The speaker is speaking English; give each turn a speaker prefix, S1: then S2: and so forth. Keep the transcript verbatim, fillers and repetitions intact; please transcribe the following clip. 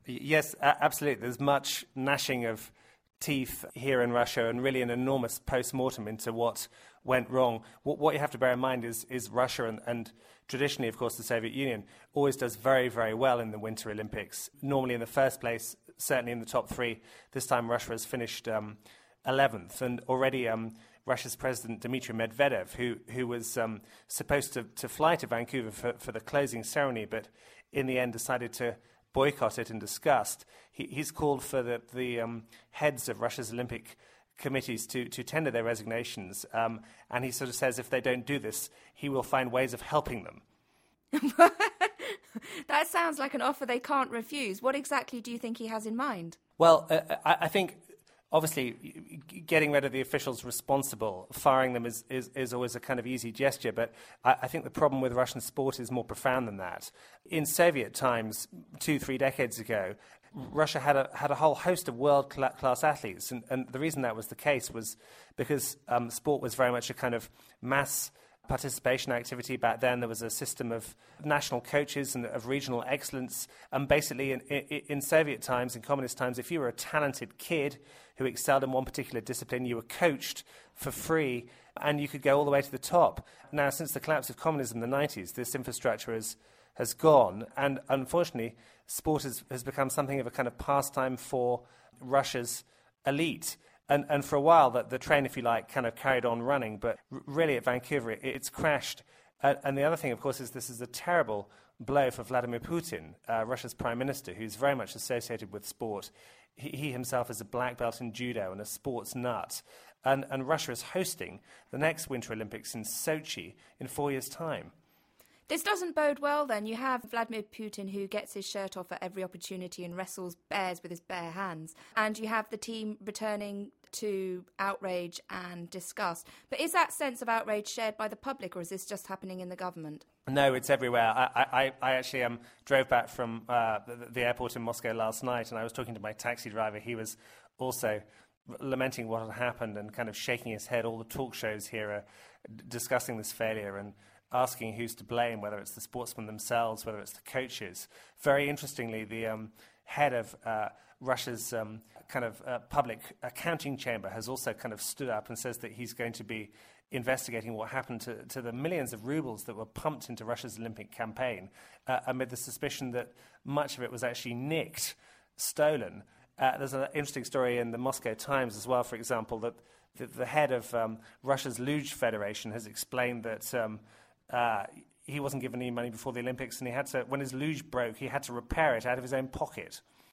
S1: Y- Yes, a- absolutely. There's much gnashing of teeth here in Russia and really an enormous post-mortem into what went wrong. What, what you have to bear in mind is, is Russia and, and traditionally, of course, the Soviet Union always does very, very well in the Winter Olympics. Normally in the first place, certainly in the top three. This time Russia has finished um, eleventh, and already um, Russia's president Dmitry Medvedev, who who was um, supposed to, to fly to Vancouver for, for the closing ceremony, but in the end decided to boycott it in disgust. He, he's called for the, the um, heads of Russia's Olympic committees to, to tender their resignations, um, and he sort of says if they don't do this, he will find ways of helping them.
S2: That sounds like an offer they can't refuse. What exactly do you think he has in mind?
S1: Well, uh, I, I think obviously getting rid of the officials responsible, firing them is, is, is always a kind of easy gesture, but I, I think the problem with Russian sport is more profound than that. In Soviet times, two, three decades ago, Russia had a, had a whole host of world-class athletes, and, and the reason that was the case was because um, sport was very much a kind of mass participation activity back then. There was a system of national coaches and of regional excellence, and basically in, in, in Soviet times, in communist times, if you were a talented kid who excelled in one particular discipline, you were coached for free and you could go all the way to the top. Now, since the collapse of communism in the nineties, this infrastructure has, has gone, and unfortunately sport has, has become something of a kind of pastime for Russia's elite. And, and for a while, the, the train, if you like, kind of carried on running. But r- really at Vancouver, it, it's crashed. Uh, and the other thing, of course, is this is a terrible blow for Vladimir Putin, uh, Russia's prime minister, who's very much associated with sport. He, he himself is a black belt in judo and a sports nut. And, and Russia is hosting the next Winter Olympics in Sochi in four years' time.
S2: This doesn't bode well, then. You have Vladimir Putin, who gets his shirt off at every opportunity and wrestles bears with his bare hands. And you have the team returning to outrage and disgust. But is that sense of outrage shared by the public, or is this just happening in the government?
S1: No, it's everywhere. I, I, I actually um, drove back from uh, the, the airport in Moscow last night, and I was talking to my taxi driver. He was also lamenting what had happened and kind of shaking his head. All the talk shows here are discussing this failure and asking who's to blame, whether it's the sportsmen themselves, whether it's the coaches. Very interestingly, the um, head of uh, Russia's um, kind of uh, public accounting chamber has also kind of stood up and says that he's going to be investigating what happened to, to the millions of rubles that were pumped into Russia's Olympic campaign uh, amid the suspicion that much of it was actually nicked, stolen. Uh, there's an interesting story in the Moscow Times as well, for example, that the, the head of um, Russia's Luge Federation has explained that um, Uh, he wasn't given any money before the Olympics, and he had to, when his luge broke, he had to repair it out of his own pocket.